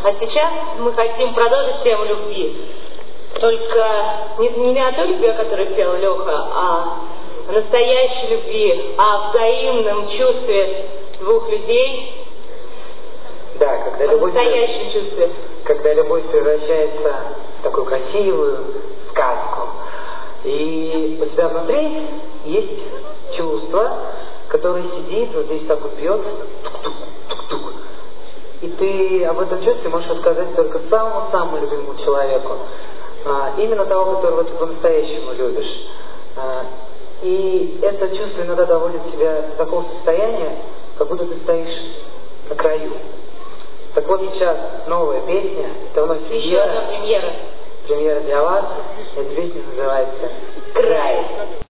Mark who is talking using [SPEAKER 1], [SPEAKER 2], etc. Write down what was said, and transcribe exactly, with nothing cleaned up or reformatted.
[SPEAKER 1] А сейчас мы хотим продолжить тему любви. Только не, не о той любви, о которой пел Леха, а о настоящей любви, о взаимном чувстве двух людей.
[SPEAKER 2] Да, когда любовь,
[SPEAKER 1] настоящее чувство.
[SPEAKER 2] Когда любовь превращается в такую красивую сказку. И у тебя внутри есть чувство, которое сидит, вот здесь так вот бьет, тук-тук-тук-тук. И ты об этом чувстве можешь рассказать только самому-самому любимому человеку. А, именно того, которого ты по-настоящему любишь. А, и это чувство иногда доводит тебя до такого состояния, как будто ты стоишь на краю. Так вот сейчас новая песня, это у нас
[SPEAKER 1] еще одна премьера.
[SPEAKER 2] Премьера для вас. Эта песня называется «Край».